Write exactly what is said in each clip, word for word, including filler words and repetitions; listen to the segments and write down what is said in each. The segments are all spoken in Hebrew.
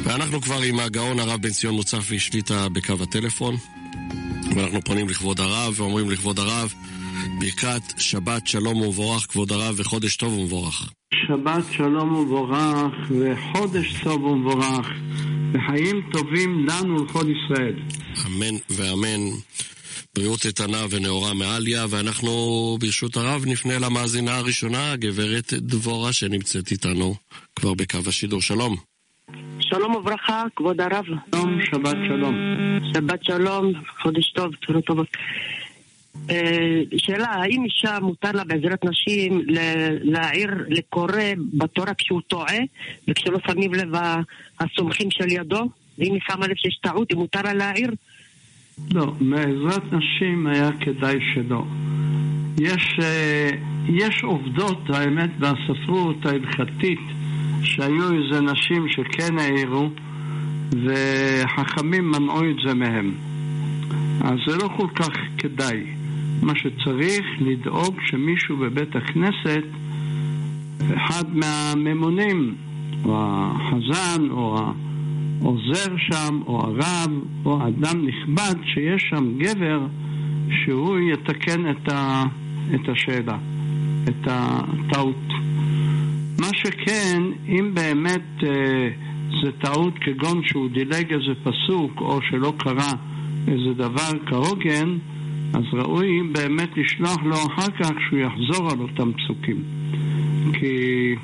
ואנחנו כבר עם הגאון הרב בן ציון מוצפי שליטה בקו הטלפון, ואנחנו פונים לכבוד הרב ואומרים לכבוד הרב ברכת שבת שלום ומבורך כבוד הרב וחודש טוב ומבורך. שבת שלום ומבורך וחודש טוב ומבורך וחיים טובים לנו ולכל ישראל. אמן ואמן. בריאות איתנה ונאורה מעליה. ואנחנו ברשות הרב נפנה למאזינה הראשונה, גברת דבורה שנמצאת איתנו כבר בקו השידור. שלום. שלום וברכה כבוד הרב. שלום, שבת שלום. שבת שלום, חודש טוב, תורות טובות. שאלה, האם אישה מותר לה בעזרת נשים להעיר לקורא בתורה כשהוא טועה וכשלא שמים לב הסומכים של ידו? ואם היא שמה לב שיש טעות, היא מותר לה להעיר? לא, בעזרת נשים היה כדאי שלא. יש, יש עובדות, האמת, בספרות ההלכתית שהיו איזה נשים שכן העירו וחכמים מנעו את זה מהם. אז זה לא כל כך כדאי. מה שצריך לדאוג שמישהו בבית הכנסת, אחד מהממונים או החזן או העוזר שם או הרב או אדם נכבד, שיש שם גבר שהוא יתקן את, ה, את השאלה, את הטעות. מה שכן, אם באמת אה, זה טעות כגון שהוא דילג איזה פסוק או שלא קרה איזה דבר כהוגן, אז ראוי באמת לשלוח לו אחר כך שהוא יחזור על אותם פסוקים, כי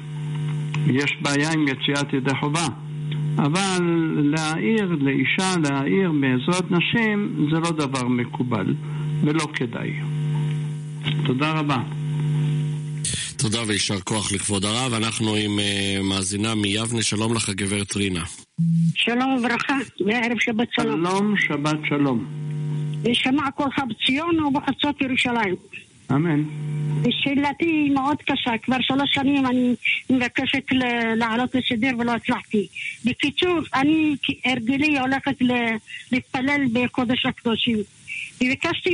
יש בעיה עם יציאת ידי חובה. אבל להעיר לאישה, להעיר בעזרת נשים, זה לא דבר מקובל ולא כדאי. תודה רבה. תודה וישר כוח לכבוד הרב. אנחנו עם uh, מאזינה מיבנה. שלום לך גברת רינה. שלום וברכה, וערב שבת שלום. שלום, שבת שלום. ושמע קולך בציון ובחצות ירושלים. אמן. ושאלתי היא מאוד קשה, כבר שלוש שנים אני מבקשת לעלות לסדר ולא הצלחתי. בקיצור, אני הרגלי הולכת להתפלל בקודש הקדושים. וביקשתי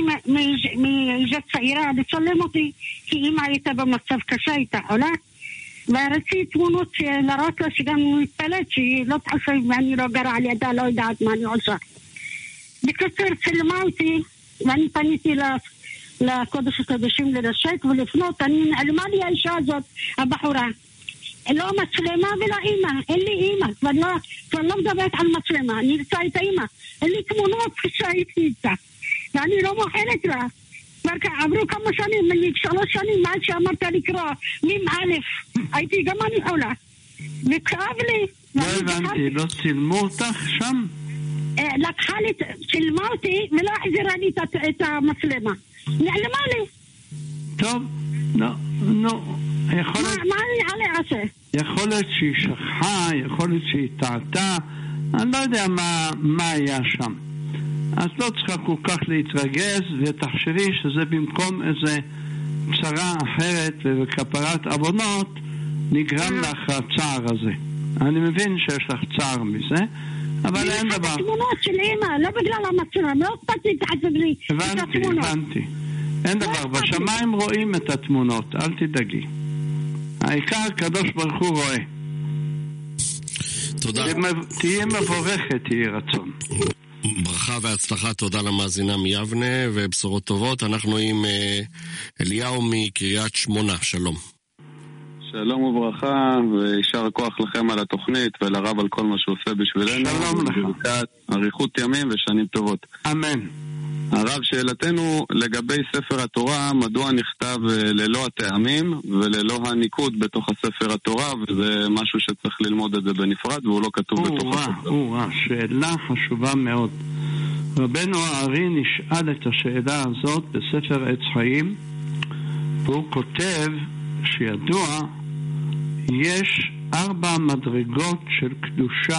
מאישה צעירה לצלם אותי, כי אמא הייתה במצב קשה, הייתה חולה, ורציתי תמונות לראות לה שגם מתפלאת, שהיא לא תחשב ואני לא גרה על ידה, לא יודעת מה אני עושה. בקיצור, צלמה אותי, ואני פניתי לקודש הקדושים לנשק ולפנות, אני נעלמה לי האישה הזאת, הבחורה. לא מצלמה ולא אימא, אין לי אימא, כבר לא, כבר לא מדברת על מצלמה, אני רוצה את האימא, אין לי תמונות כשהייתי איתה, ואני לא מוכנת לה. עברו כמה שנים, אני שלוש שנים מאז שאמרת לקרוא, מים א', הייתי גם אני חולה, וכאב לי. לא הבנתי, לא צילמו אותך שם? לקחה לי, צילמה אותי ולא החזירה לי את המצלמה, נעלמה לי. טוב, לא, לא. מה אני עליה עושה? יכול להיות שהיא שכחה, יכול להיות שהיא טעתה, אני לא יודע מה, מה היה שם. אז לא צריכה כל כך להתרגז, ותחשבי שזה במקום איזה צרה אחרת ובכפרת עוונות נגרם לך הצער הזה. אני מבין שיש לך צער מזה, אבל אין דבר. אני התמונות של אמא, לא בגלל המצלמה, לא אכפת לי תחזב לי את התמונות. הבנתי, אין דבר, בשמיים רואים את התמונות, אל תדאגי. העיקר קדוש ברוך הוא רואה. תודה. תהיה מבורכת, תהיה רצון. ברכה והצלחה, תודה למאזינה מיבנה ובשורות טובות. אנחנו עם אליהו מקריית שמונה. שלום. שלום וברכה, וישר כוח לכם על התוכנית ולרב על כל מה שעושה בשבילנו. שלום לך. אריכות ימים ושנים טובות. אמן. הרב, שאלתנו לגבי ספר התורה, מדוע נכתב ללא הטעמים וללא הניקוד בתוך הספר התורה, וזה משהו שצריך ללמוד את זה בנפרד והוא לא כתוב בתוך הספר. או, שאלה חשובה מאוד. רבנו הארי נשאל את השאלה הזאת בספר עץ חיים, והוא כותב שידוע יש ארבע מדרגות של קדושה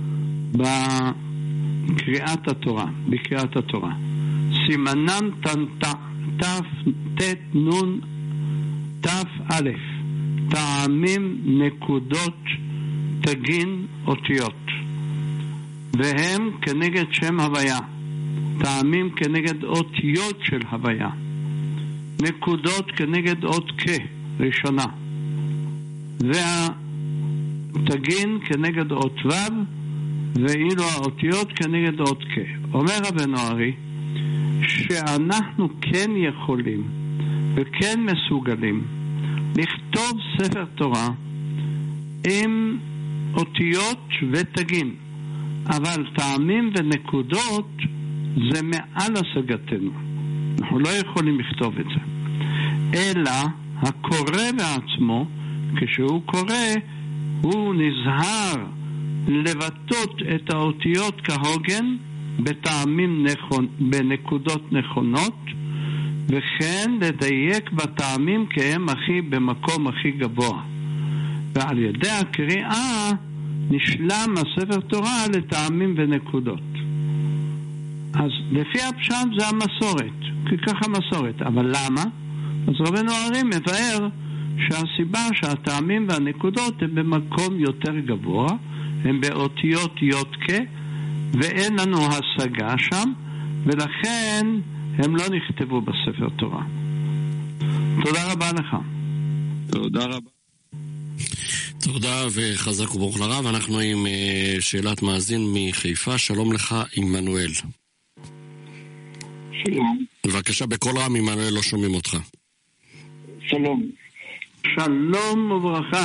בקריאת התורה, בקריאת התורה. סימנן תנתא תף תת נון תף א', טעמים נקודות תגין אותיות, והם כנגד שם הוויה, טעמים כנגד אותיות של הוויה, נקודות כנגד אות כ ראשונה, תגין כנגד אות ו' ואילו האותיות כנגד אות כ'. אומר רבנו ארי שאנחנו כן יכולים וכן מסוגלים לכתוב ספר תורה עם אותיות ותגין, אבל טעמים ונקודות זה מעל השגתנו, אנחנו לא יכולים לכתוב את זה. אלא הקורא בעצמו, כשהוא קורא, הוא נזהר לבטאות את האותיות כהוגן בטעמים נכון, בנקודות נכונות, וכן לדייק בטעמים כי הם הכי במקום הכי גבוה. ועל ידי הקריאה נשלם הספר תורה לטעמים ונקודות. אז לפי הפשט זה המסורת, כי ככה מסורת. אבל למה? אז רבנו ארי מבאר שהסיבה שהטעמים והנקודות הם במקום יותר גבוה, הם באותיות יודקה, ואין לנו השגה שם, ולכן הם לא נכתבו בספר תורה. תודה רבה לך. תודה רבה. תודה וחזק וברוך לרב. אנחנו עם שאלת מאזין מחיפה. שלום לך, עמנואל. שלום. בבקשה בקול רם, עמנואל, לא שומעים אותך. שלום. שלום וברכה.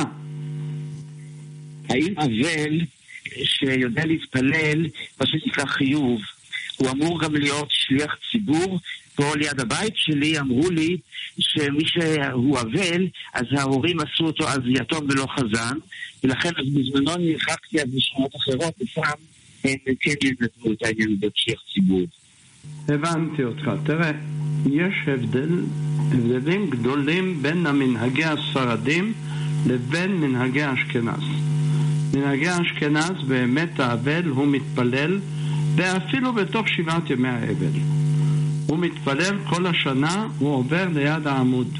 האם אבל שיודע להתפלל, מה שנקרא חיוב, הוא אמור גם להיות שליח ציבור? פה ליד הבית שלי אמרו לי שמי שהוא אבל, אז ההורים עשו אותו אז יתום ולא חזן, ולכן אז בזמנו נלחקתי עד בשכונות אחרות, ופעם הם כן ינתנו את העניין בשליח ציבור. הבנתי אותך. תראה, יש הבדל, הבדלים גדולים בין המנהגי הספרדים לבין מנהגי אשכנז. מנהגי אשכנז באמת האבל הוא מתפלל, ואפילו בתוך שבעת ימי האבל הוא מתפלל כל השנה, הוא עובר ליד העמוד.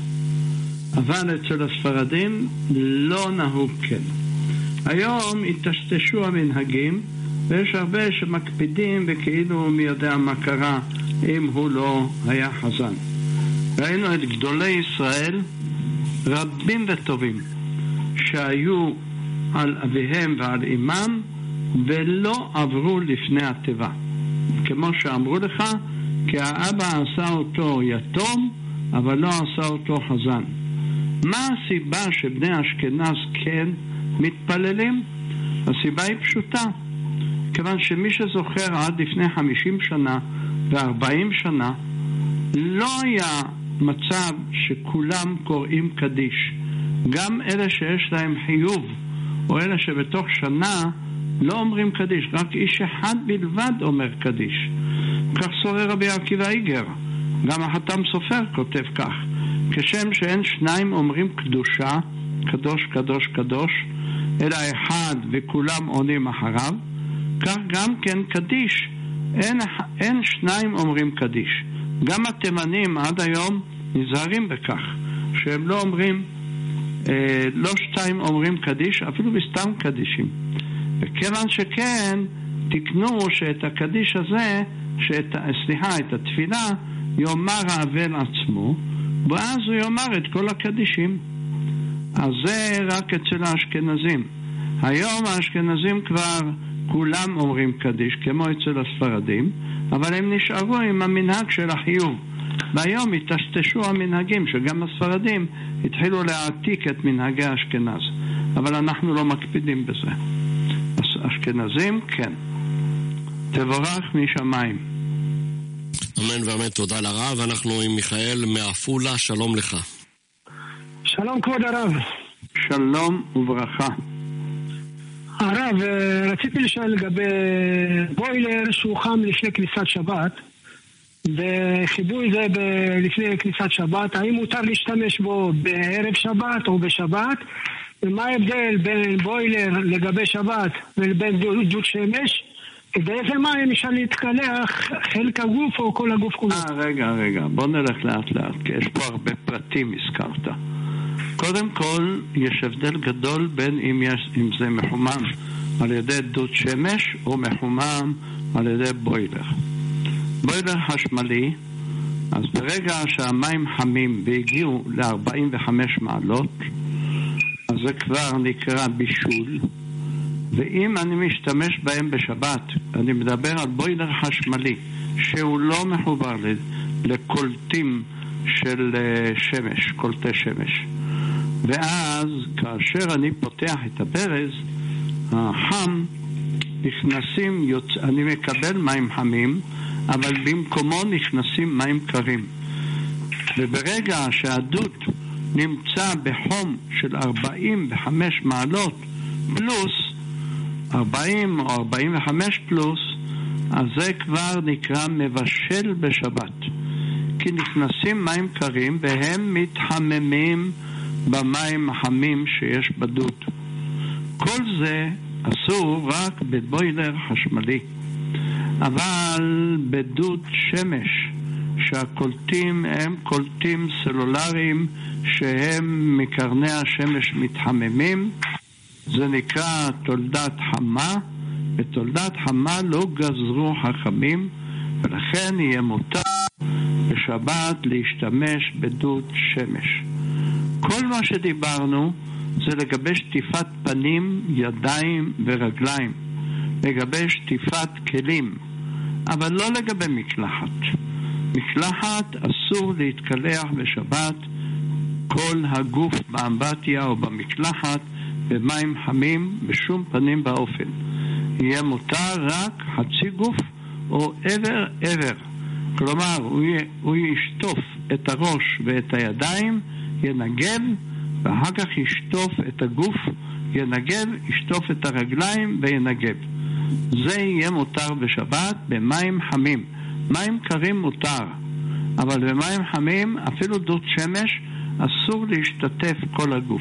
אבל אצל הספרדים לא נהוג כן. היום התשתשו המנהגים, ויש הרבה שמקפידים וכאילו מי יודע מה קרה אם הוא לא היה חזן. ראינו את גדולי ישראל רבים וטובים שהיו על אביהם ועל אמם ולא עברו לפני הטבע, כמו שאמרו לך, כי האבא עשה אותו יתום אבל לא עשה אותו חזן. מה הסיבה שבני אשכנז כן מתפללים? הסיבה היא פשוטה, כיוון שמי שזוכר עד לפני חמישים שנה ו-ארבעים שנה לא היה מצב שכולם קוראים קדיש. גם אלה שיש להם חיוב או אלה שבתוך שנה לא אומרים קדיש, רק איש אחד בלבד אומר קדיש. כך סורר רבי עקיבא איגר, גם החתם סופר כותב כך, כשם שאין שניים אומרים קדושה, קדוש קדוש קדוש, אלא אחד וכולם עונים אחריו, כך גם כן קדיש, אין, אין שניים אומרים קדיש. גם התימנים עד היום נזהרים בכך שהם לא אומרים, אה, לא שתיים אומרים קדיש, אפילו בסתם קדישים. וכיוון שכן תקנו שאת הקדיש הזה, שאת, סליחה, את התפילה יאמר האבל עצמו, ואז הוא יאמר את כל הקדישים. אז זה רק אצל האשכנזים. היום האשכנזים כבר כולם אומרים קדיש כמו אצל הספרדים, אבל הם נשארו עם המנהג של החיוב. והיום התשתשו המנהגים שגם הספרדים התחילו להעתיק את מנהגי האשכנז, אבל אנחנו לא מקפידים בזה. אשכנזים כן. תבורך משמיים. אמן ואמן. תודה לרב. אנחנו עם מיכאל מעפולה. שלום לך. שלום כבוד הרב. שלום וברכה. הרב, רציתי לשאול לגבי בוילר שהוא חם לפני כניסת שבת, וחיבוי זה ב- לפני כניסת שבת, האם מותר להשתמש בו בערב שבת או בשבת? ומה ההבדל בין בוילר לגבי שבת ובין דוד שמש? באיזה מים אפשר להתקלח, חלק הגוף או כל הגוף כולו? אה, רגע, רגע, בוא נלך לאט לאט, כי יש פה הרבה פרטים הזכרת. קודם כל, יש הבדל גדול בין אם, יש, אם זה מחומם על ידי דוד שמש או מחומם על ידי בוילר. בוילר חשמלי, אז ברגע שהמים חמים והגיעו ל-ארבעים וחמש מעלות, אז זה כבר נקרא בישול, ואם אני משתמש בהם בשבת, אני מדבר על בוילר חשמלי שהוא לא מחובר לקולטים של שמש, קולטי שמש, ואז כאשר אני פותח את הברז החם, נכנסים, יוצ... אני מקבל מים חמים, אבל במקומו נכנסים מים קרים. וברגע שהדוד נמצא בחום של ארבעים וחמש מעלות פלוס, ארבעים או ארבעים וחמש פלוס, אז זה כבר נקרא מבשל בשבת. כי נכנסים מים קרים והם מתחממים במים החמים שיש בדוד. כל זה אסור רק בבוילר חשמלי. אבל בדוד שמש, שהקולטים הם קולטים סלולריים שהם מקרני השמש מתחממים, זה נקרא תולדת חמה. בתולדת חמה לא גזרו חכמים, ולכן יהיה מותר בשבת להשתמש בדוד שמש. כל מה שדיברנו זה לגבי שטיפת פנים, ידיים ורגליים, לגבי שטיפת כלים, אבל לא לגבי מקלחת. מקלחת אסור להתקלח בשבת כל הגוף באמבטיה או במקלחת במים חמים בשום פנים באופן. יהיה מותר רק חצי גוף או עבר עבר. כלומר, הוא, י... הוא ישטוף את הראש ואת הידיים, ינגב, ואחר כך ישטוף את הגוף, ינגב, ישטוף את הרגליים וינגב. זה יהיה מותר בשבת במים חמים. מים קרים מותר, אבל במים חמים, אפילו דוד שמש, אסור להשתתף כל הגוף.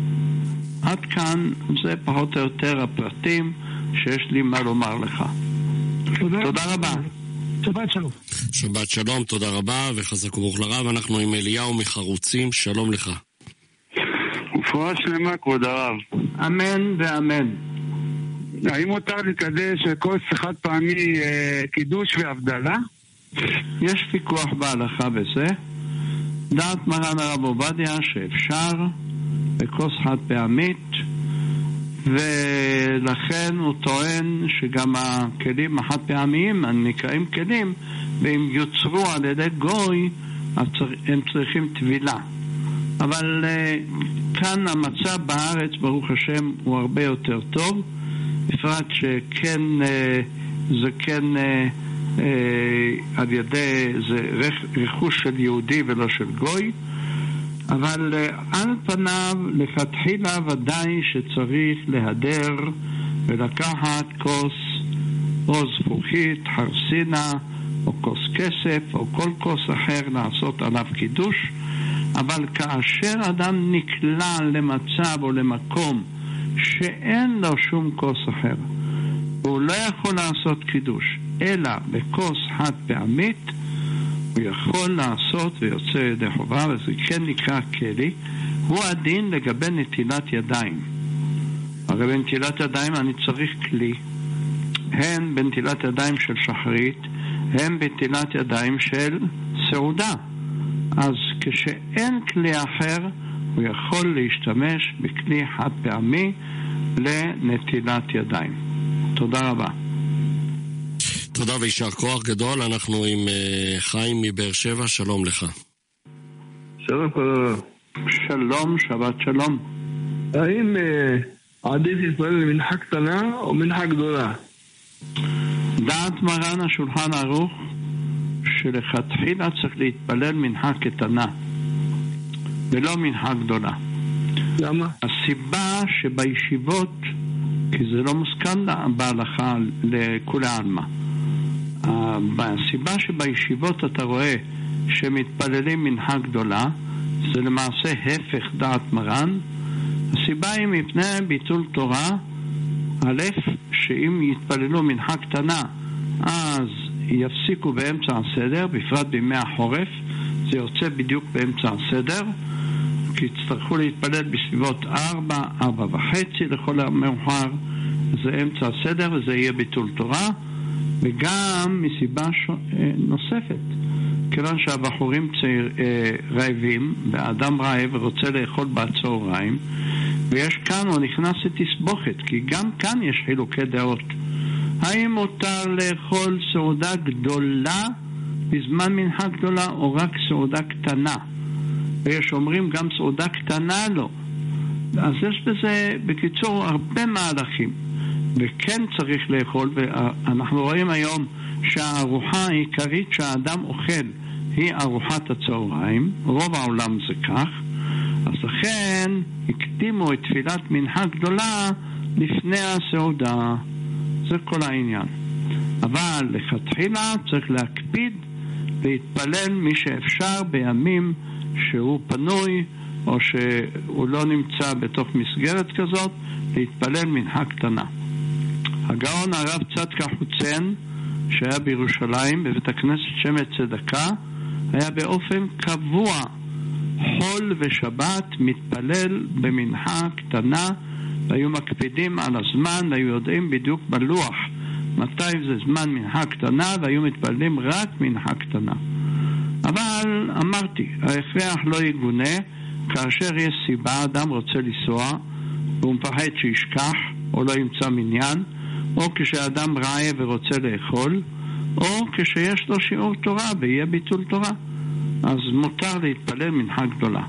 עד כאן זה פחות או יותר הפרטים שיש לי מה לומר לך. תודה, תודה רבה. שבת שלום. שבת שלום, תודה רבה וחזק וברוך לרב. אנחנו עם אליהו מחרוצים, שלום לך. רפואה שלמה כבוד הרב. אמן ואמן. האם מותר לקדש כוס חד פעמי קידוש והבדלה? יש ויכוח בהלכה בזה. דעת מרן הרב עובדיה שאפשר בכוס חד פעמית, ולכן הוא טוען שגם הכלים החד פעמיים נקראים כלים, והם יוצרו על ידי גוי הם צריכים טבילה. אבל כאן המצב בארץ ברוך השם הוא הרבה יותר טוב, בפרט שכן זה כן על ידי זה רכוש של יהודי ולא של גוי. אבל על פניו לכתחילה ודאי שצריך להדר ולקחת כוס או זכוכית, חרסינה או כוס כסף או כל כוס אחר לעשות עליו קידוש. אבל כאשר אדם נקלע למצב או למקום שאין לו שום כוס אחר, הוא לא יכול לעשות קידוש אלא בכוס חד פעמית, הוא יכול לעשות ויוצא ידי חובה, וזה כן נקרא כלי. הוא הדין לגבי נטילת ידיים. הרי בנטילת ידיים אני צריך כלי, הן בנטילת ידיים של שחרית, הן בנטילת ידיים של סעודה. אז כשאין כלי אחר, הוא יכול להשתמש בכלי חד פעמי לנטילת ידיים. תודה רבה. תודה וישר כוח גדול. אנחנו עם uh, חיים מבאר שבע, שלום לך. שלום כבוד. שלום, שבת שלום. האם uh, עדיף להתפלל למנחה קטנה או מנחה גדולה? דעת מרן השולחן ערוך שלכתחילה צריך להתפלל מנחה קטנה ולא מנחה גדולה. למה? הסיבה שבישיבות, כי זה לא מוסכם בהלכה לכולי עלמא, הסיבה שבישיבות אתה רואה שמתפללים מנחה גדולה, זה למעשה הפך דעת מרן. הסיבה היא מפני ביטול תורה. א', שאם יתפללו מנחה קטנה אז יפסיקו באמצע הסדר, בפרט בימי החורף זה יוצא בדיוק באמצע הסדר, כי יצטרכו להתפלל בסביבות ארבע, ארבע וחצי לכל המאוחר, זה אמצע הסדר וזה יהיה ביטול תורה. וגם מסיבה ש... נוספת, כיוון שהבחורים צעיר, רעבים, ואדם רעב ורוצה לאכול בצהריים, ויש כאן, הוא נכנס לתסבוכת, כי גם כאן יש חילוקי דעות. האם מותר לאכול סעודה גדולה בזמן מנחה גדולה, או רק סעודה קטנה? ויש אומרים גם סעודה קטנה לא. אז יש בזה, בקיצור, הרבה מהלכים. וכן צריך לאכול, ואנחנו רואים היום שהארוחה העיקרית שהאדם אוכל היא ארוחת הצהריים, רוב העולם זה כך, אז לכן הקדימו את תפילת מנחה גדולה לפני הסעודה. זה כל העניין. אבל לכתחילה צריך להקפיד להתפלל מי שאפשר בימים שהוא פנוי או שהוא לא נמצא בתוך מסגרת כזאת, להתפלל מנחה קטנה. הגאון הרב צדקה חוצן שהיה בירושלים בבית הכנסת שמת צדקה, היה באופן קבוע חול ושבת מתפלל במנחה קטנה, והיו מקפידים על הזמן והיו יודעים בדיוק בלוח מתי זה זמן מנחה קטנה, והיו מתפללים רק מנחה קטנה. אבל אמרתי, ההכרח לא יגונה. כאשר יש סיבה, אדם רוצה לנסוע והוא מפחד שישכח או לא ימצא מניין, או כשאדם רעב ורוצה לאכול, או כשיש לו שיעור תורה ויהיה ביטול תורה, אז מותר להתפלל מנחה גדולה.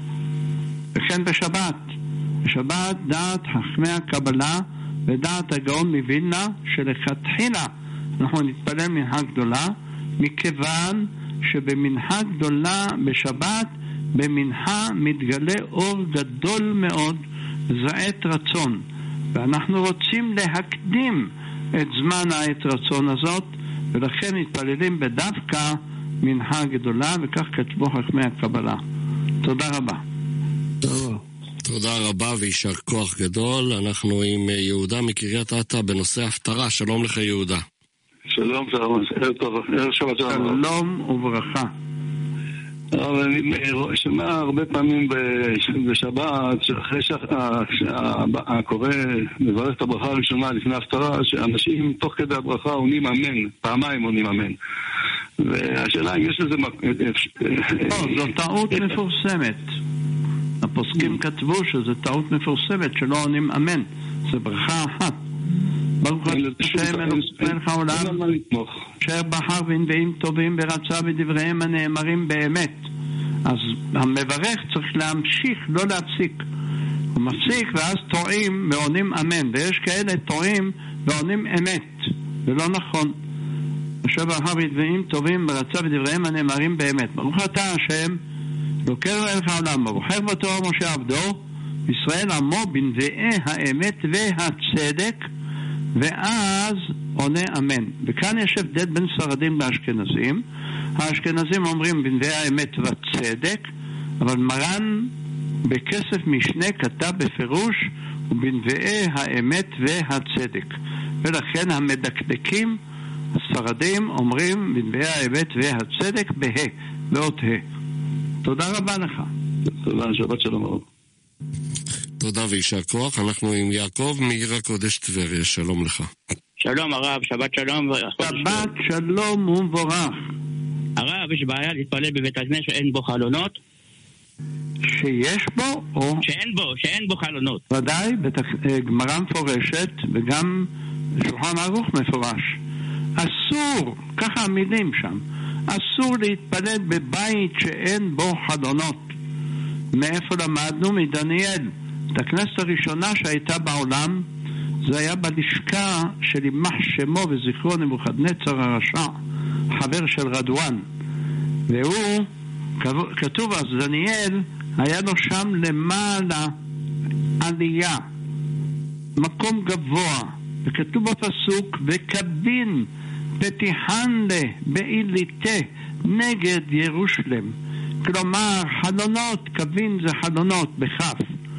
וכן בשבת, בשבת דעת חכמי הקבלה ודעת הגאון מווילנה שלכתחילה אנחנו נתפלל מנחה גדולה, מכיוון שבמנחה גדולה בשבת, במנחה מתגלה אור גדול מאוד, זעת רצון, ואנחנו רוצים להקדים את זמן העת רצון הזאת, ולכן מתפללים בדווקא מנחה גדולה, וכך כתבו חכמי הקבלה. תודה רבה. טוב. תודה רבה ויישר כוח גדול. אנחנו עם יהודה מקריית אתא בנושא הפטרה. שלום לך יהודה. שלום, שלום, ערב טוב, ערב שבת שלום. שלום וברכה. אבל אני שומע הרבה פעמים בשבת, שאחרי שהקורא מברך את הברכה הראשונה לפני ההפטרה, שאנשים תוך כדי הברכה עונים אמן, פעמיים עונים אמן. והשאלה אם יש לזה... זו טעות מפורסמת. הפוסקים כתבו שזו טעות מפורסמת שלא עונים אמן. זה ברכה אחת. ברוך השם מלך העולם, אשר בחר בנביאים טובים ורצה בדבריהם הנאמרים באמת. אז המברך צריך להמשיך, לא להפסיק. הוא מפסיק ואז טועים ועונים אמן, ויש כאלה טועים ועונים אמת, ולא נכון. אשר בחר בנביאים טובים ורצה בדבריהם הנאמרים באמת. ברוך אתה השם לוקר מלך העולם, ובוחר בתורה משה עבדו, ישראל עמו בנביאי האמת והצדק, ואז עונה אמן. וכאן יש הבדל בין ספרדים לאשכנזים. האשכנזים אומרים בנביאי האמת והצדק, אבל מרן בכסף משנה כתב בפירוש ובנביאי האמת והצדק. ולכן המדקדקים הספרדים אומרים בנביאי האמת והצדק בה, באות ה. תודה רבה לך. תודה, שבת שלום רב. תודה ויישר כוח. אנחנו עם יעקב מעיר הקודש טבריה. שלום לך. שלום הרב, שבת שלום. שבת שלום ומבורך. הרב, יש בעיה להתפלל בבית הכנסת שאין בו חלונות? שיש בו או... שאין בו, שאין בו חלונות. ודאי, גמרא מפורשת וגם שולחן ערוך מפורש. אסור, ככה המילים שם, אסור להתפלל בבית שאין בו חלונות. מאיפה למדנו? מדניאל. את הכנסת הראשונה שהייתה בעולם, זה היה בלשכה של יימח שמו וזכרו נבוכדנצר הרשע, חבר של רדואן. והוא, כתוב אז, דניאל, היה לו שם למעלה עלייה, מקום גבוה, וכתוב בפסוק, וקבין פתיחן לה בעיליתה נגד ירושלם. כלומר, חלונות, קבין זה חלונות בכף.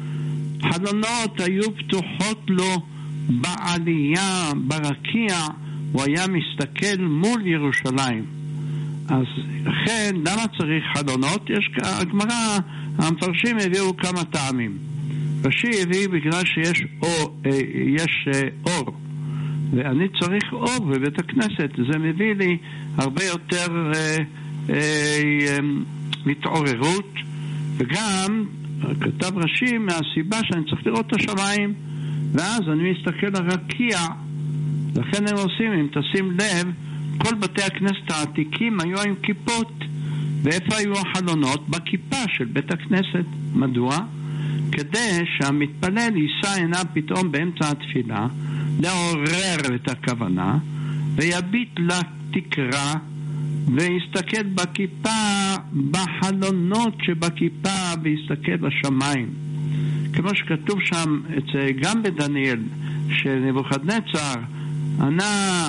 חלונות היו פתוחות לו בעלייה, ברקיע, הוא היה מסתכל מול ירושלים. אז לכן, למה צריך חלונות? יש, הגמרא, המפרשים הביאו כמה טעמים. רש"י הביא בגלל שיש אור, יש אור. ואני צריך אור בבית הכנסת. זה מביא לי הרבה יותר אה, אה, מתעוררות, וגם כתב רש"י מהסיבה שאני צריך לראות את השמיים, ואז אני מסתכל לרקיע. לכן הם עושים, אם תשים לב, כל בתי הכנסת העתיקים היו עם כיפות. ואיפה היו החלונות? בכיפה של בית הכנסת. מדוע? כדי שהמתפלל יישא עיניו פתאום באמצע התפילה, לעורר את הכוונה, ויביט לתקרה, ויסתכל בכיפה, בחלונות שבכיפה, ויסתכל לשמיים. כמו שכתוב שם, גם בדניאל, שנבוכדנצר ענה,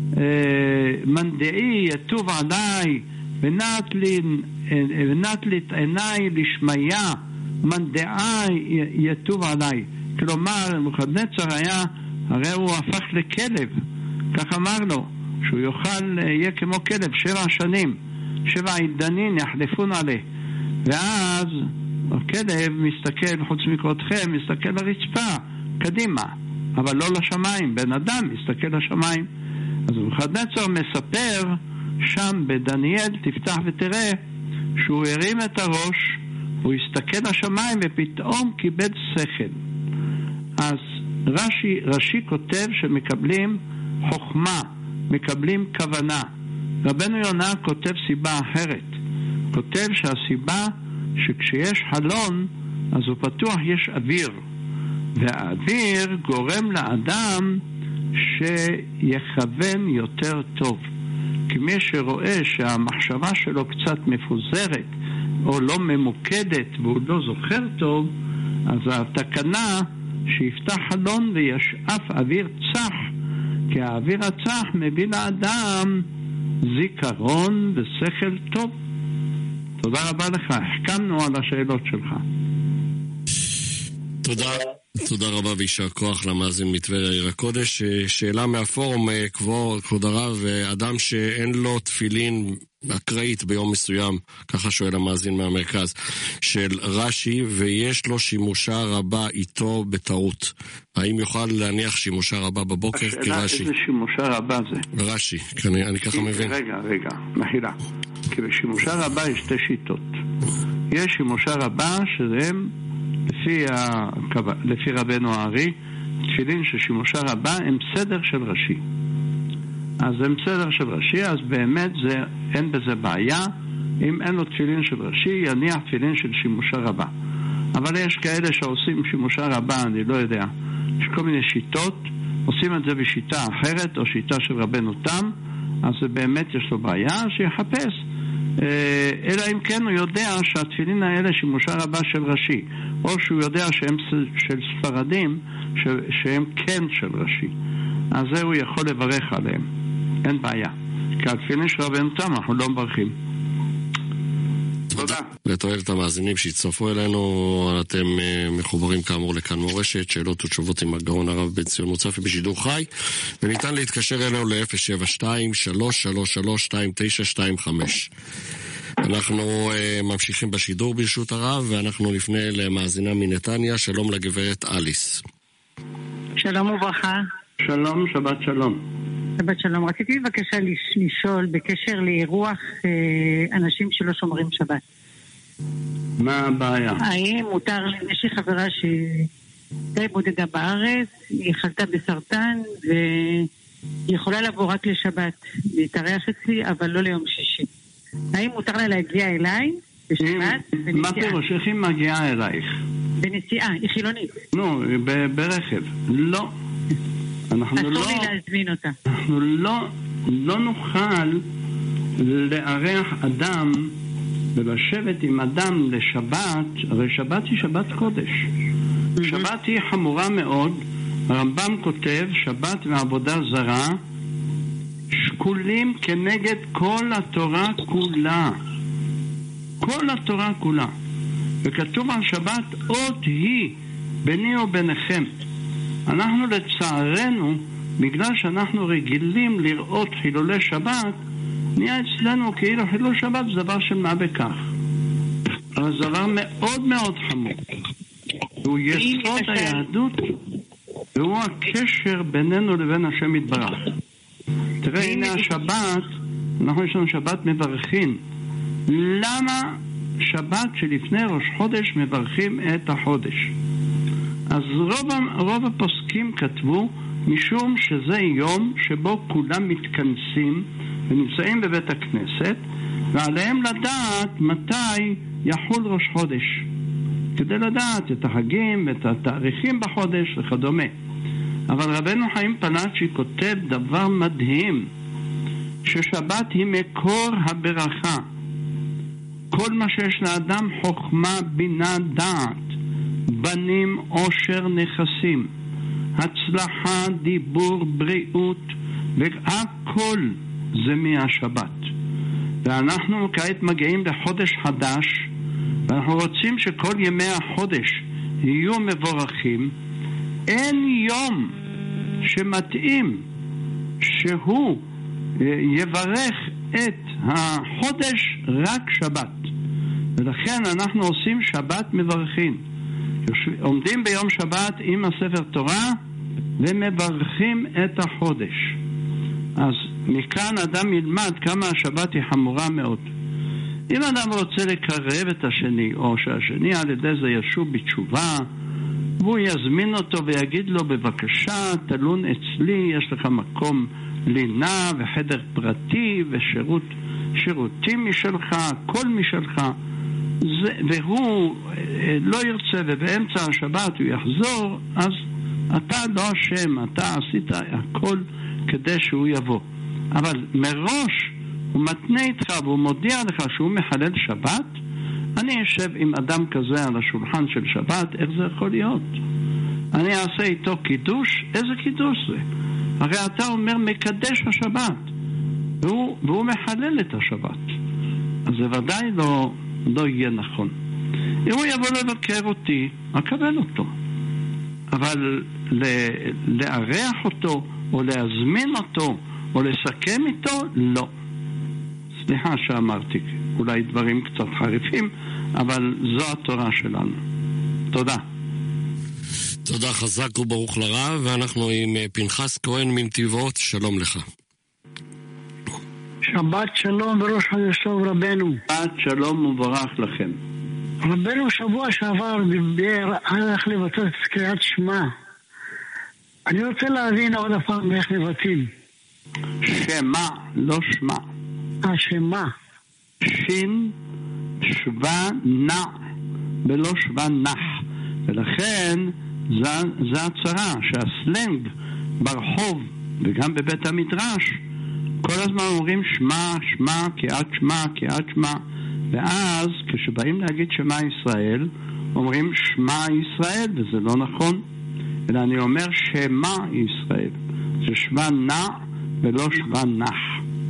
מנדעי יטוב עליי, ונעת לי, ונעת לי את עיניי לשמיה, מנדעי יטוב עליי. כלומר, נבוכדנצר היה, הרי הוא הפך לכלב, כך אמר לו, שהוא יוכל, יהיה כמו כלב שבע שנים, שבע עידנין יחלפון עליה. ואז הכלב מסתכל, חוץ מקרותכם, מסתכל לרצפה, קדימה, אבל לא לשמיים. בן אדם מסתכל לשמיים. אז נבוכדנצר מספר שם בדניאל, תפתח ותראה, שהוא הרים את הראש, הוא הסתכל לשמיים ופתאום קיבל שכל. אז רש"י, רש"י כותב שמקבלים חוכמה, מקבלים כוונה. רבנו יונה כותב סיבה אחרת. כותב שהסיבה שכשיש חלון, אז הוא פתוח, יש אוויר. והאוויר גורם לאדם שיכוון יותר טוב. כי מי שרואה שהמחשבה שלו קצת מפוזרת, או לא ממוקדת, והוא לא זוכר טוב, אז התקנה שיפתח חלון וישאף אוויר צח, כי האוויר הצח מביא לאדם זיכרון ושכל טוב. תודה רבה לך, החכמנו על השאלות שלך. תודה, תודה רבה וישר כוח למאזין מטבריה עיר הקודש. שאלה מהפורום, כבוד הרב, אדם שאין לו תפילין אקראית ביום מסוים, ככה שואל המאזין מהמרכז, של רש"י, ויש לו שימושה רבה איתו בטעות. האם יוכל להניח שימושה רבה בבוקר כרש"י? השאלה איזה שימושה רבה זה? רש"י, אני, אני ככה מבין. רגע, רגע, מחילה. כי בשימושה רבה יש שתי שיטות. יש שימושה רבה שהם, לפי, ה... לפי רבנו הארי, תפילין ששימושה רבה הם סדר של רש"י. אז הם סדר של רש"י, אז באמת זה, אין בזה בעיה. אם אין לו תפילין של רש"י, יניח תפילין של שימושה רבה. אבל יש כאלה שעושים שימושה רבה, אני לא יודע. יש כל מיני שיטות, עושים את זה בשיטה אחרת, או שיטה של רבנו תם, אז זה באמת יש לו בעיה, שיחפש. אלא אם כן הוא יודע שהתפילין האלה שימושה רבה של רש"י, או שהוא יודע שהם של ספרדים, שהם כן של רש"י. אז זה הוא יכול לברך עליהם. אין בעיה. כי התפילין של רבנו תם אנחנו לא מברכים. תודה. לתועלת המאזינים שהצטרפו אלינו, אתם מחוברים כאמור לכאן מורשת, שאלות ותשובות עם הגאון הרב בן ציון מוצפי בשידור חי, וניתן להתקשר אלינו ל-אפס שבע שתיים שלוש שלוש שלוש שתיים תשע שתיים חמש. אנחנו uh, ממשיכים בשידור ברשות הרב, ואנחנו נפנה למאזינה מנתניה. שלום לגברת אליס. שלום וברכה. שלום, שבת שלום. שבת שלום. רציתי בבקשה לשאול בקשר לאירוח אה, אנשים שלא שומרים שבת. מה הבעיה? האם מותר לי, יש לי חברה שדי בודדה בארץ, היא חלתה בסרטן והיא יכולה לבוא רק לשבת, להתארח אצלי, אבל לא ליום שישי. האם מותר לה להגיע אליי בשבת? מה פירוש? איך היא מגיעה אלייך? בנסיעה, היא חילונית. נו, ברכב. לא. אנחנו לא, אסור לי להזמין אותה. אנחנו לא, לא נוכל לארח אדם ולשבת עם אדם לשבת. הרי שבת היא שבת קודש. Mm-hmm. שבת היא חמורה מאוד. הרמב"ם כותב, שבת ועבודה זרה שקולים כנגד כל התורה כולה. כל התורה כולה. וכתוב על שבת, אות היא ביני וביניכם. אנחנו לצערנו, בגלל שאנחנו רגילים לראות חילולי שבת, נהיה אצלנו כאילו חילול שבת זה דבר של מה בכך. אבל זה דבר מאוד מאוד חמור. הוא יסוד היהדות, והוא הקשר בינינו לבין השם יתברך. תראה, הנה השבת, אנחנו יש לנו שבת מברכים. למה שבת שלפני ראש חודש מברכים את החודש. אז רוב, רוב הפוסקים כתבו משום שזה יום שבו כולם מתכנסים ונמצאים בבית הכנסת, ועליהם לדעת מתי יחול ראש חודש, כדי לדעת את החגים ואת התאריכים בחודש וכדומה. אבל רבנו חיים פלאצ'י כותב דבר מדהים, ששבת היא מקור הברכה. כל מה שיש לאדם חוכמה, בינה, דעת, בנים, עושר, נכסים, הצלחה, דיבור, בריאות, והכל זה מהשבת. ואנחנו כעת מגיעים לחודש חדש, ואנחנו רוצים שכל ימי החודש יהיו מבורכים. אין יום שמתאים שהוא יברך את החודש רק שבת, ולכן אנחנו עושים שבת מברכים, עומדים ביום שבת עם הספר תורה ומברכים את החודש. אז מכאן אדם ילמד כמה השבת היא חמורה מאוד. אם אדם רוצה לקרב את השני, או שהשני על ידי זה ישוב בתשובה, והוא יזמין אותו ויגיד לו, בבקשה, תלון אצלי, יש לך מקום לינה וחדר פרטי ושירות, שירותים משלך, הכל משלך, זה, והוא לא ירצה ובאמצע השבת הוא יחזור, אז אתה לא אשם, אתה עשית הכל כדי שהוא יבוא. אבל מראש הוא מתנה איתך והוא מודיע לך שהוא מחלל שבת. אני אשב עם אדם כזה על השולחן של שבת, איך זה יכול להיות? אני אעשה איתו קידוש? איזה קידוש זה? הרי אתה אומר מקדש השבת, והוא, והוא מחלל את השבת. אז זה ודאי לא, לא יהיה נכון. אם הוא יבוא לבקר אותי, אקבל אותו. אבל לארח אותו, או להזמין אותו, או לסכם איתו, לא. סליחה שאמרתי, אולי דברים קצת חריפים, אבל זו התורה שלנו. תודה. תודה, חזק וברוך לרב, ואנחנו עם פנחס כהן מנתיבות, שלום לך. שבת שלום וראש חודש טוב רבנו. שבת שלום וברך לכם. רבנו שבוע שעבר דיבר על איך לבטא את קריאת שמע. אני רוצה להבין עוד הפעם איך מבטאים. שמה, לא שמה. השמה. שין, שווה, נע, ולא שווה נח. ולכן זה, זה הצרה שהסלנג ברחוב וגם בבית המדרש כל הזמן אומרים שמה, שמה, קריאת שמע, קריאת שמע, ואז כשבאים להגיד שמה ישראל אומרים שמה ישראל, וזה לא נכון, אלא אני אומר שמה ישראל, זה שווה נע ולא שווה נח.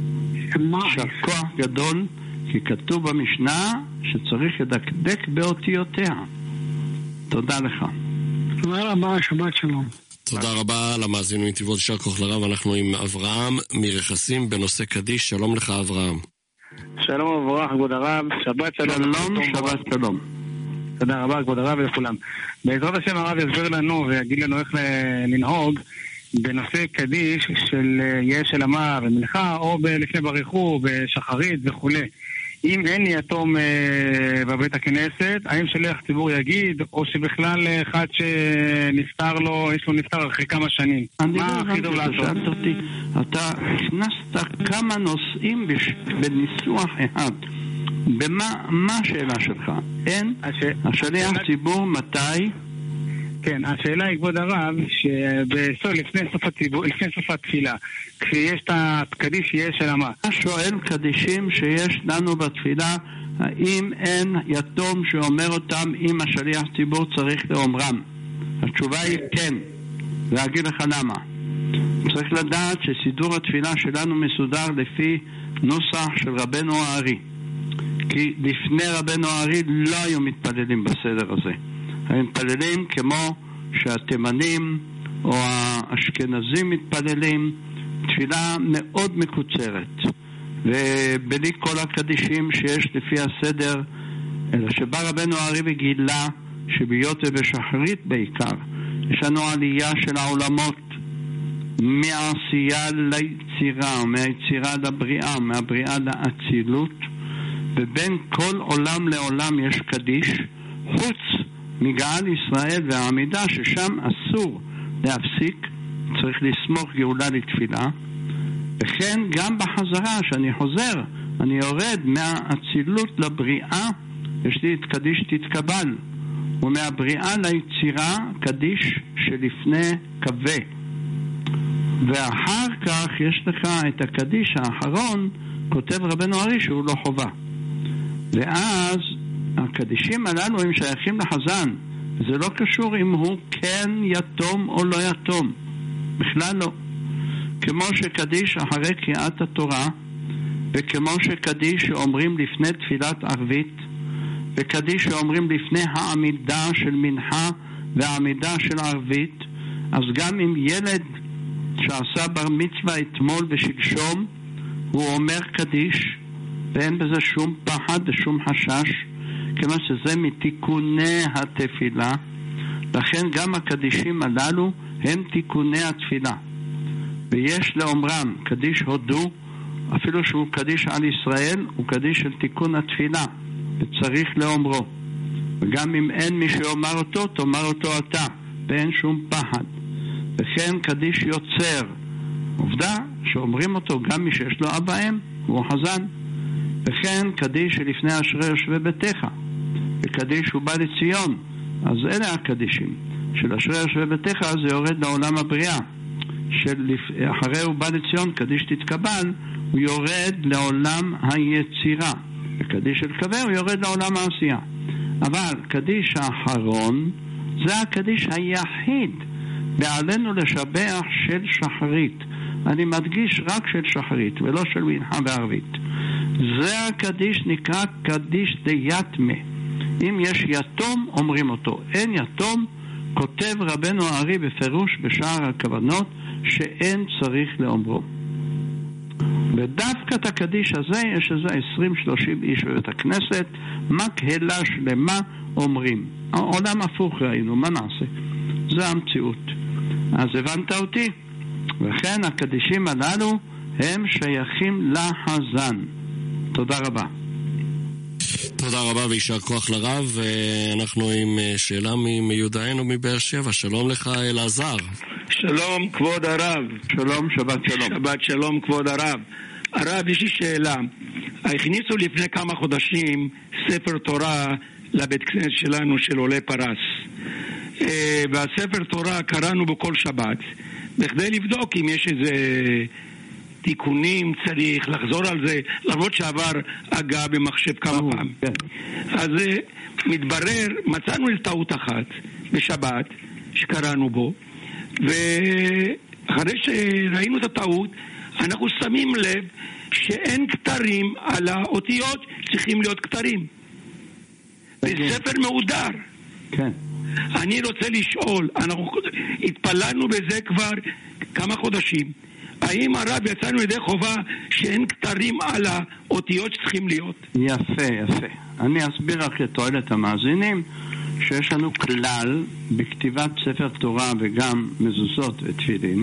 שכוח גדול, כי כתוב במשנה שצריך לדקדק באותיותיה. תודה לך. תודה רבה, שבת שלום. תודה רבה למאזינים מנתיבות, יישר כוח לרב. אנחנו עם אברהם מרכסים בנושא קדיש. שלום לך אברהם. שלום וברוך כבוד הרב, שבת שלום. שלום, שבת שלום. תודה רבה כבוד הרב ולכולם. בעזרת השם הרב יסביר לנו ויגיד לנו איך לנהוג בנושא קדיש של יש של אמר ומנחה, או לפני בריחו, בשחרית וכו'. אם אין יתום אה, בבית הכנסת, האם שליח ציבור יגיד, או שבכלל אחד שנפטר לו, יש לו נפטר אחרי כמה שנים? אני לא הבנתי, אתה שאלת אותי, אתה הכנסת כמה נושאים בש... בניסוח אחד. במה מה השאלה שלך? אין? הש... השליח השאלה... ציבור מתי? כן, השאלה היא כבוד הרב, שבסוף, לפני סוף הציבור, לפני סוף התפילה, כשיש את הקדיש שיש של המה. שואל קדישים שיש לנו בתפילה, האם אין יתום שאומר אותם אם השליח ציבור צריך לאומרם? התשובה היא כן, ואגיד לך למה. צריך לדעת שסידור התפילה שלנו מסודר לפי נוסח של רבנו הארי. כי לפני רבנו הארי לא היו מתפללים בסדר הזה. הם מתפללים כמו שהתימנים או האשכנזים מתפללים, תפילה מאוד מקוצרת ובלי כל הקדישים שיש לפי הסדר, אלא שבא רבנו הארי וגילה שביות ובשחרית בעיקר יש לנו עלייה של העולמות מהעשייה ליצירה, מהיצירה לבריאה, מהבריאה לאצילות, ובין כל עולם לעולם יש קדיש, חוץ מגאל ישראל והעמידה, ששם אסור להפסיק, צריך לסמוך גאולה לתפילה. וכן גם בחזרה, שאני חוזר, אני יורד מהאצילות לבריאה, יש לי את קדיש תתקבל, ומהבריאה ליצירה קדיש שלפני קווה. ואחר כך יש לך את הקדיש האחרון, כותב רבנו ארי, שהוא לא חובה. ואז הקדישים הללו הם שייכים לחזן. זה לא קשור אם הוא כן יתום או לא יתום, בכלל לא. כמו שקדיש אחרי קריאת התורה, וכמו שקדיש שאומרים לפני תפילת ערבית, וקדיש שאומרים לפני העמידה של מנחה והעמידה של ערבית, אז גם אם ילד שעשה בר מצווה אתמול ושלשום, הוא אומר קדיש, ואין בזה שום פחד ושום חשש, כמו שזה מתיקוני התפילה. לכן גם הקדישים הללו הם תיקוני התפילה. ויש לאומרם קדיש הודו, אפילו שהוא קדיש על ישראל, הוא קדיש של תיקון התפילה, וצריך לאומרו. וגם אם אין מי שאומר אותו, תאמר אותו אתה, ואין שום פחד. וכן קדיש יוצר, עובדה שאומרים אותו גם מי שיש לו אבא אם, הוא חזן. וכן קדיש שלפני אשרי יושבי ביתך, וקדיש הוא בא לציון. אז אלה הקדישים של אשרי יושבי ביתך, זה יורד לעולם הבריאה. של אחרי הוא בא לציון, קדיש תתקבל, הוא יורד לעולם היצירה. וקדיש של קווה הוא יורד לעולם העשייה. אבל קדיש האחרון זה הקדיש היחיד ועלינו לשבח של שחרית. אני מדגיש רק של שחרית ולא של מנחה וערבית. זה הקדיש נקרא קדיש דיתמה. אם יש יתום אומרים אותו, אין יתום, כותב רבנו הארי בפירוש בשער הכוונות שאין צריך לאומרו. ודווקא את הקדיש הזה יש איזה עשרים שלושים איש בבית הכנסת, מקהלה שלמה אומרים. העולם הפוך ראינו, מה נעשה? זה המציאות. אז הבנת אותי? וכן הקדישים הללו הם שייכים לחזן. תודה רבה. תודה רבה וישר כוח לרב. אנחנו עם שאלה מיודענו מבאר שבע. שלום לך אלעזר. שלום כבוד הרב. שלום, שבת שלום. שבת שלום כבוד הרב. הרב, יש לי שאלה. הכניסו לפני כמה חודשים ספר תורה לבית כנסת שלנו של עולי פרס. והספר תורה קראנו בכל שבת, בכדי לבדוק אם יש איזה תיקונים, צריך לחזור על זה, למרות שעבר הגה במחשב כמה פעם. אז מתברר, מצאנו טעות אחת בשבת שקראנו בו, ואחרי שראינו את הטעות, אנחנו שמים לב שאין כתרים על האותיות, צריכים להיות כתרים. זה ספר מעודר. כן. אני רוצה לשאול, אנחנו התפללנו בזה כבר כמה חודשים, האם הרב יצאנו ידי חובה שאין כתרים על האותיות שצריכים להיות? יפה, יפה. אני אסביר רק לתועלת המאזינים שיש לנו כלל בכתיבת ספר תורה וגם מזוזות ותפילין,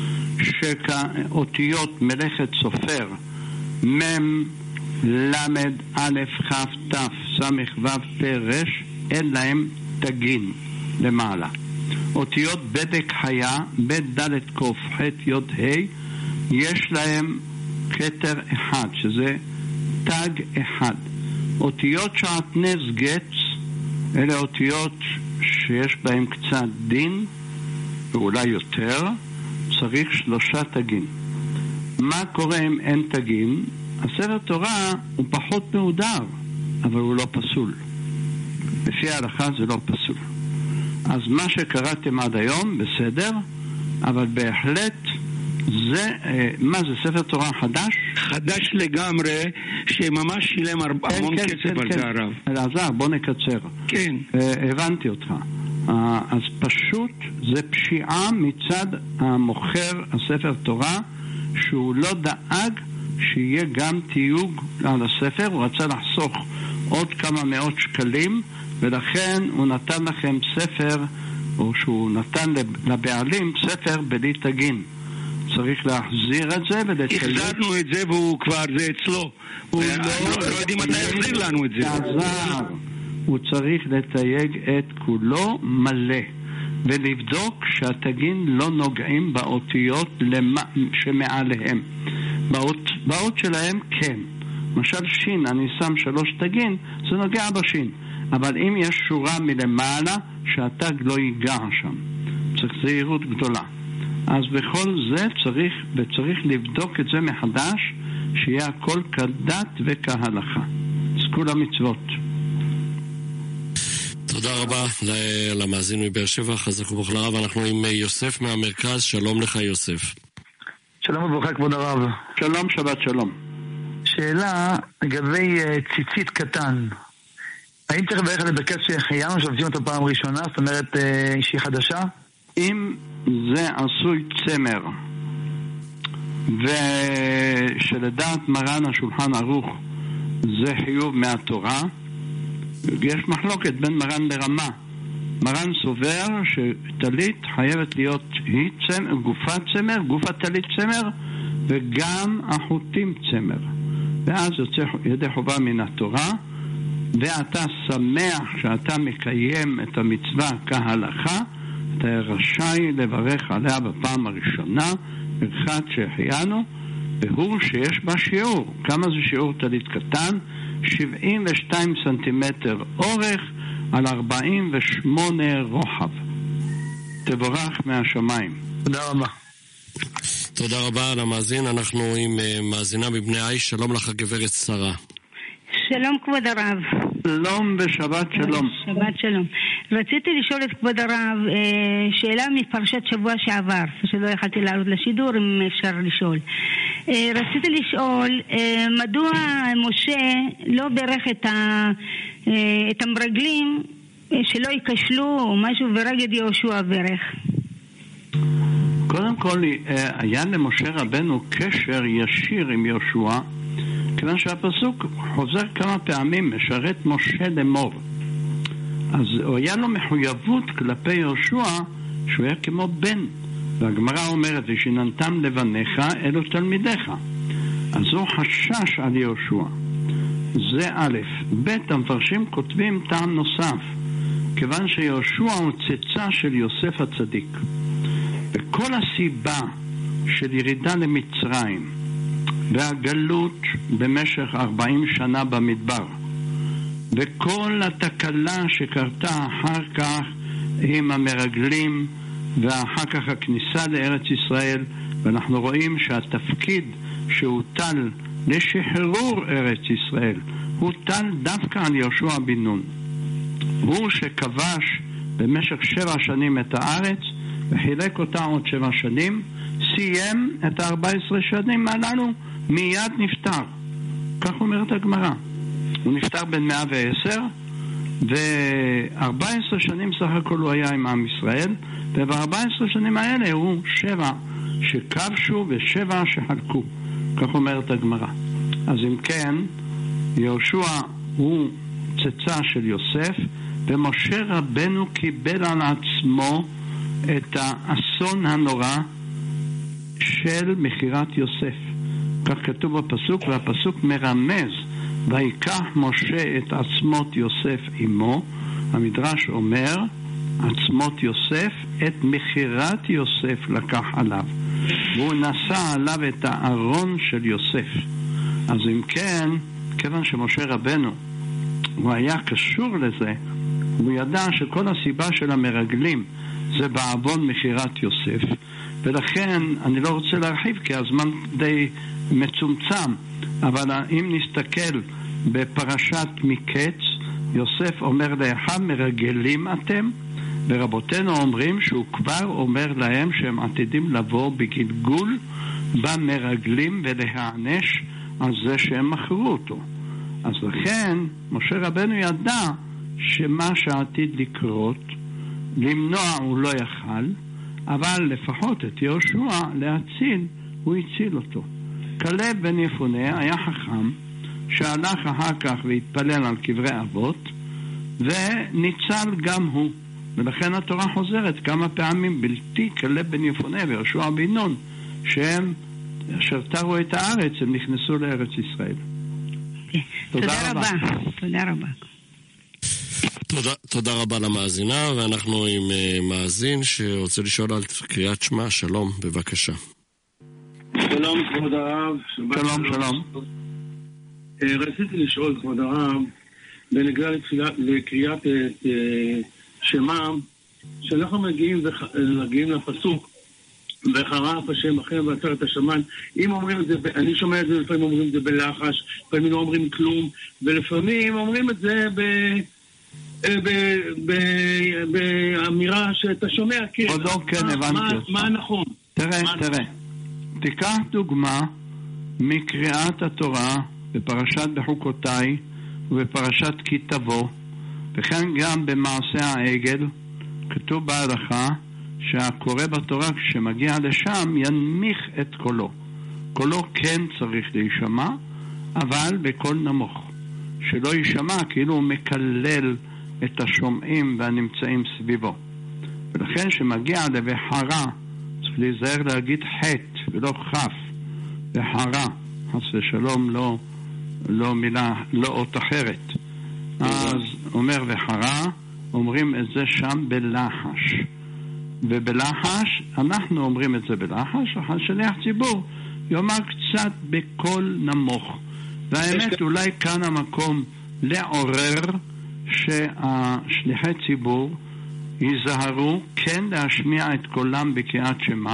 שאותיות מלאכת סופר מם, למד, א', כ', ת', סמך, ו', פ', ר', אין להם תגין למעלה. אותיות בדק חיה, ב', ד', ק', ח', י', ה', יש להם כתר אחד, שזה תג אחד. אותיות שעטנז גץ, אלה אותיות שיש בהם קצת דין, ואולי יותר, צריך שלושה תגין. מה קורה אם אין תגין? הספר תורה הוא פחות מעודר, אבל הוא לא פסול. לפי ההלכה זה לא פסול. אז מה שקראתם עד היום, בסדר, אבל בהחלט זה, מה זה, ספר תורה חדש? חדש לגמרי, שממש שילם המון כן, כסף כן, על כן. זה הרב. אלעזר, בוא נקצר. כן. הבנתי אותך. אז פשוט זה פשיעה מצד המוכר הספר תורה, שהוא לא דאג שיהיה גם תיוג על הספר, הוא רצה לחסוך עוד כמה מאות שקלים, ולכן הוא נתן לכם ספר, או שהוא נתן לבעלים ספר בלי תגין. צריך להחזיר את זה ולתייג... החזרנו את זה והוא כבר, זה אצלו. הוא לא יודעים מתי יחזיר לנו את זה. הוא צריך לתייג את כולו מלא ולבדוק שהתגין לא נוגעים באותיות שמעליהם. באות, באות שלהם כן. למשל שין, אני שם שלוש תגין, זה נוגע בשין. אבל אם יש שורה מלמעלה, שהתג לא ייגע שם. צריך זהירות גדולה. אז בכל זה צריך, וצריך לבדוק את זה מחדש, שיהיה הכל כדת וכהלכה. אז כל המצוות. תודה רבה למאזין מבאר שבע, חזק וברוך לרב. אנחנו עם יוסף מהמרכז. שלום לך יוסף. שלום וברכה כבוד הרב. שלום, שבת שלום. שאלה לגבי ציצית קטן. האם צריך לברך על ברכת שהחיינו שעושים אותו פעם ראשונה, זאת אומרת שהיא חדשה? אם זה עשוי צמר ושלדעת מרן השולחן ערוך זה חיוב מהתורה, יש מחלוקת בין מרן לרמה. מרן סובר שטלית חייבת להיות היא צמר, גופת צמר, גופת טלית צמר וגם החוטים צמר, ואז יוצא ידי חובה מן התורה, ואתה שמח שאתה מקיים את המצווה כהלכה, אתה רשאי לברך עליה בפעם הראשונה, ברכת שהחיינו, והוא שיש בה שיעור. כמה זה שיעור טלית קטן? שבעים ושתיים סנטימטר אורך על ארבעים ושמונה רוחב. תבורך מהשמיים. תודה רבה. תודה רבה על המאזין. אנחנו עם מאזינה מבני עיש. שלום לך גברת שרה. שלום כבוד הרב. שלום ושבת שלום. שבת שלום. רציתי לשאול את כבוד הרב שאלה מפרשת שבוע שעבר, שלא יכלתי לעלות לשידור, אם אפשר לשאול. רציתי לשאול מדוע משה לא ברך את, ה, את המרגלים שלא ייכשלו או משהו ורגד יהושע ברך. קודם כל היה למשה רבנו קשר ישיר עם יהושע, כיוון שהפסוק חוזר כמה פעמים, משרת משה לאמור. אז היה לו מחויבות כלפי יהושע שהוא היה כמו בן, והגמרא אומרת ושיננתם לבניך אלו תלמידיך. אז הוא חשש על יהושע. זה א'. ב', המפרשים כותבים טעם נוסף, כיוון שיהושע הוא צאצא של יוסף הצדיק, וכל הסיבה של ירידה למצרים והגלות במשך ארבעים שנה במדבר, וכל התקלה שקרתה אחר כך עם המרגלים ואחר כך הכניסה לארץ ישראל, ואנחנו רואים שהתפקיד שהוטל לשחרור ארץ ישראל הוטל דווקא על יהושע בן נון. הוא שכבש במשך שבע שנים את הארץ וחילק אותה עוד שבע שנים, סיים את ארבע עשרה שנים הללו, מיד נפטר. כך אומרת הגמרא. הוא נפטר בן מאה ועשר, ו-ארבע עשרה שנים סך הכל הוא היה עם עם ישראל, וב-ארבע עשרה שנים האלה הוא שבע שכבשו ושבע שחלקו. כך אומרת הגמרא. אז אם כן, יהושע הוא צאצא של יוסף, ומשה רבנו קיבל על עצמו את האסון הנורא של מכירת יוסף. כך כתוב בפסוק, והפסוק מרמז, ויקח משה את עצמות יוסף עמו. המדרש אומר, עצמות יוסף, את מכירת יוסף לקח עליו, והוא נשא עליו את הארון של יוסף. אז אם כן, כיוון שמשה רבנו הוא היה קשור לזה, הוא ידע שכל הסיבה של המרגלים זה בעוון מכירת יוסף, ולכן אני לא רוצה להרחיב כי הזמן די מצומצם, אבל אם נסתכל בפרשת מקץ, יוסף אומר לאחיו, מרגלים אתם, ורבותינו אומרים שהוא כבר אומר להם שהם עתידים לבוא בגלגול במרגלים ולהענש על זה שהם מכרו אותו. אז לכן משה רבנו ידע שמה שעתיד לקרות, למנוע הוא לא יכל, אבל לפחות את יהושע להציל, הוא הציל אותו. כלב בן יפונה היה חכם שהלך אחר כך והתפלל על קברי אבות וניצל גם הוא, ולכן התורה חוזרת כמה פעמים בלתי כלב בן יפונה ויהושע בן נון, שהם, אשר תרו את הארץ, הם נכנסו לארץ ישראל. תודה רבה. תודה רבה. תודה, תודה רבה למאזינה, ואנחנו עם uh, מאזין שרוצה לשאול על קריאת שמע. שלום, בבקשה. שלום, כבוד הרב. שלום, שלום. רציתי לשאול, כבוד הרב, בנגע לקריאת שמע, שאנחנו מגיעים, מגיעים לפסוק, וחרף השם אחריהם ועצרת השמן. אם אומרים את זה, אני שומע את זה, לפעמים אומרים את זה בלחש, לפעמים לא אומרים כלום, ולפעמים אומרים את זה ב... באמירה שאתה שומע, כן. עוד לא, כן, הבנתי אותך. מה נכון? תראה, תראה. תיקח דוגמה מקריאת התורה בפרשת בחוקותיי ובפרשת כי תבוא, וכן גם במעשה העגל, כתוב בהלכה שהקורא בתורה כשמגיע לשם ינמיך את קולו. קולו כן צריך להישמע, אבל בקול נמוך. שלא יישמע כאילו הוא מקלל את השומעים והנמצאים סביבו. ולכן שמגיע לבחרה, צריך להיזהר להגיד חטא ולא חף. בחרה, חס ושלום, לא, לא מילה, לא אות אחרת. אז אומר בחרה, אומרים את זה שם בלחש. ובלחש, אנחנו אומרים את זה בלחש, אחר שליח ציבור יאמר קצת בקול נמוך. והאמת אולי כאן המקום לעורר שהשליחי ציבור ייזהרו כן להשמיע את קולם בקריאת שמע,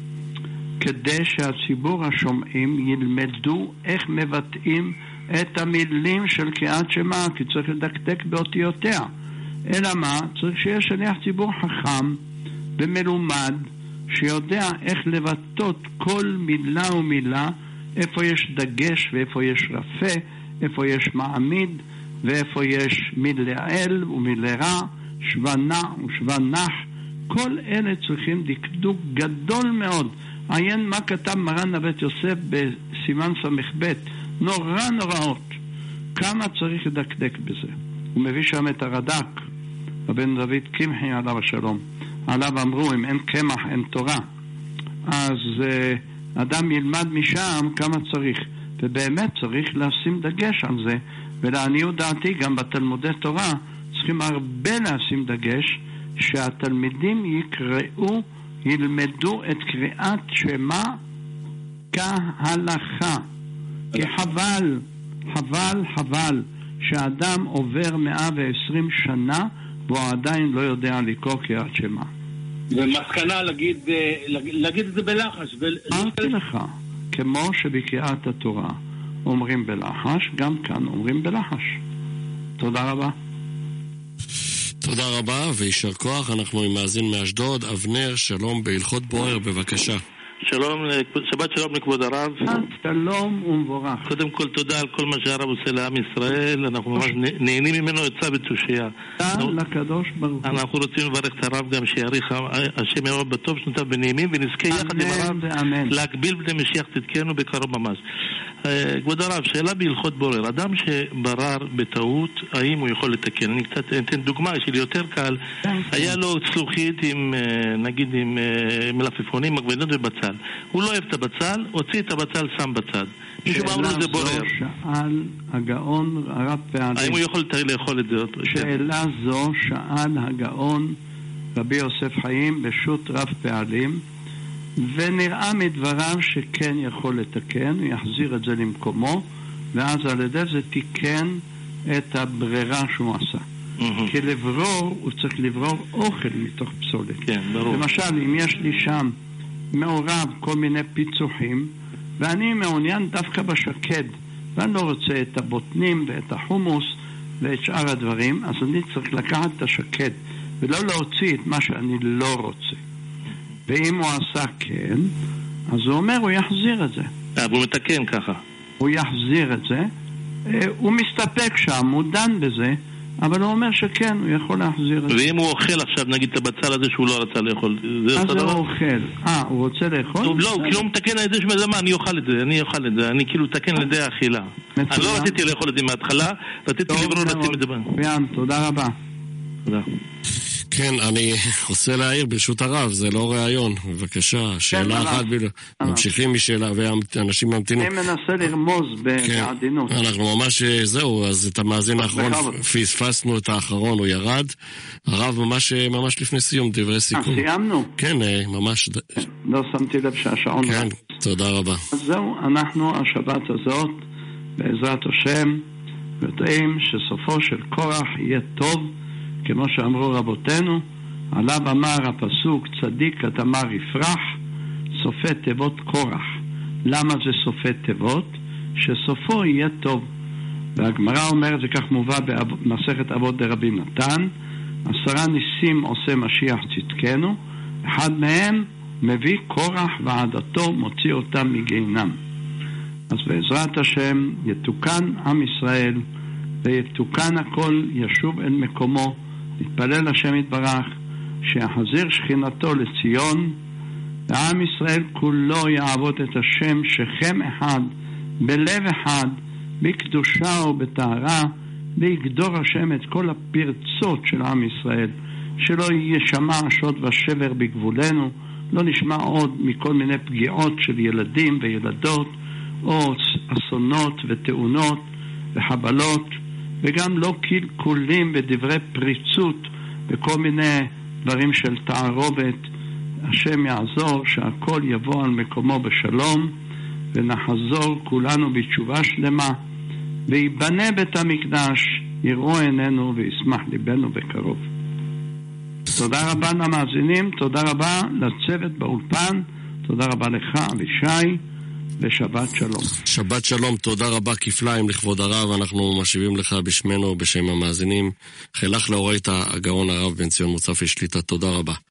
כדי שהציבור השומעים ילמדו איך מבטאים את המילים של קריאת שמע, כי צריך לדקדק באותיותיה. אלא מה? צריך שיהיה שליח ציבור חכם ומלומד, שיודע איך לבטאות כל מילה ומילה, איפה יש דגש ואיפה יש רפה, איפה יש מעמיד ואיפה יש מלעיל ומלרע, שוונה ושוונח. כל אלה צריכים דקדוק גדול מאוד. עיין מה כתב מרן הבית יוסף בסימן סמך בית, נורא נוראות. כמה צריך לדקדק בזה. הוא מביא שם את הרד"ק, הבן דוד קמחי עליו השלום. עליו אמרו, אם אין קמח אין תורה. אז uh, אדם ילמד משם כמה צריך. ובאמת צריך לשים דגש על זה. ולעניות דעתי גם בתלמודי תורה צריכים הרבה לשים דגש שהתלמידים יקראו, ילמדו את קריאת שמע כהלכה. כי חבל, חבל, חבל שאדם עובר מאה ועשרים שנה והוא עדיין לא יודע לקרוא קריאת שמע. ומסקנה להגיד, להגיד את זה בלחש. אמרתי לך, כמו שבקריאת התורה אומרים בלחש, גם כאן אומרים בלחש. תודה רבה. תודה רבה וישר כוח. אנחנו עם מאזין מאשדוד, אבנר, שלום בהלכות בוער, בבקשה. שלום, שבת שלום לכבוד הרב. שלום ומבורך. קודם כל תודה על כל מה שהרב עושה לעם ישראל, אנחנו ממש נהנים ממנו יצא בתושייה. תודה לקדוש ברוך הוא. אנחנו רוצים לברך את הרב גם שיאריך השם יאמר בטוב שנותיו בנעימים, ונזכה יחד עם הרב להגביל בני משיח צדקנו בקרוב ממש. כבוד הרב, שאלה בהלכות בורר, אדם שברר בטעות, האם הוא יכול לתקן? אני קצת אתן דוגמה שלי יותר קל. היה לו צלוחית עם, נגיד, עם מלפפונים, מגבנות ובצל. הוא לא אוהב את הבצל, הוציא את הבצל, שם בצד. מישהו אמר לו זה בורר. שאל הגאון הרב פעלים. האם הוא יכול לאכול את זה? שאלה זו שאל הגאון רבי יוסף חיים בשו"ת רב פעלים, ונראה מדבריו שכן יכול לתקן, הוא יחזיר את זה למקומו, ואז על ידי זה תיקן את הברירה שהוא עשה. כי לברור, הוא צריך לברור אוכל מתוך פסולת. כן, ברור. למשל, אם יש לי שם מעורב כל מיני פיצוחים, ואני מעוניין דווקא בשקד, ואני לא רוצה את הבוטנים ואת החומוס ואת שאר הדברים, אז אני צריך לקחת את השקד, ולא להוציא את מה שאני לא רוצה. ואם הוא עשה כן, אז הוא אומר, הוא יחזיר את זה. הוא מתקן ככה. הוא יחזיר את זה. הוא מסתפק שם, הוא דן בזה, אבל הוא אומר שכן, הוא יכול להחזיר את זה. ואם הוא אוכל עכשיו, נגיד, את הבצל הזה שהוא לא רצה לאכול, זה אז הוא אוכל. אה, הוא רוצה לאכול? לא, הוא כאילו מתקן על ידי שמזמה, אני אוכל את זה, אני אוכל את זה, אני כאילו מתקן על ידי האכילה. אני לא רציתי לאכול את זה מההתחלה, רציתי לברור לשים את זה. ביאן, תודה רבה. תודה. כן, אני רוצה להעיר ברשות הרב, זה לא רעיון. בבקשה, שאלה אחת בלבד. ממשיכים משאלה, ואנשים ממתינים. אני מנסה לרמוז בעדינות. אנחנו ממש, זהו, אז את המאזין האחרון, פספסנו את האחרון, הוא ירד. הרב ממש לפני סיום, דברי סיכום. סיימנו? כן, ממש. לא שמתי לב שהשעון. כן, תודה רבה. אז זהו, אנחנו השבת הזאת, בעזרת השם, יודעים שסופו של קורח יהיה טוב, כמו שאמרו רבותינו, עליו אמר הפסוק, צדיק כתמר יפרח, סופי תיבות קורח. למה זה סופי תיבות? שסופו יהיה טוב. והגמרא אומרת, זה כך מובא במסכת אבות דרבי נתן, עשרה ניסים עושה משיח צדקנו, אחד מהם מביא קורח ועדתו מוציא אותם מגיהנם. אז בעזרת השם יתוקן עם ישראל, ויתוקן הכל, ישוב אל מקומו, נתפלל השם יתברך, שיחזיר שכינתו לציון, ועם ישראל כולו יעבוד את השם שכם אחד, בלב אחד, בקדושה ובטהרה, ויגדור השם את כל הפרצות של עם ישראל, שלא ישמע שוד ושבר בגבולנו, לא נשמע עוד מכל מיני פגיעות של ילדים וילדות, או אסונות ותאונות וחבלות, וגם לא קלקולים ודברי פריצות וכל מיני דברים של תערובת. השם יעזור שהכל יבוא על מקומו בשלום, ונחזור כולנו בתשובה שלמה, ויבנה בית המקדש, יראו עינינו וישמח ליבנו בקרוב. תודה רבה למאזינים, תודה רבה לצוות באולפן, תודה רבה לך אבישי, ושבת שלום. שבת שלום, תודה רבה כפליים לכבוד הרב, אנחנו משיבים לך בשמנו ובשם המאזינים. חילך לאורייתא הגאון הרב בן ציון מוצפי שליט"א, תודה רבה.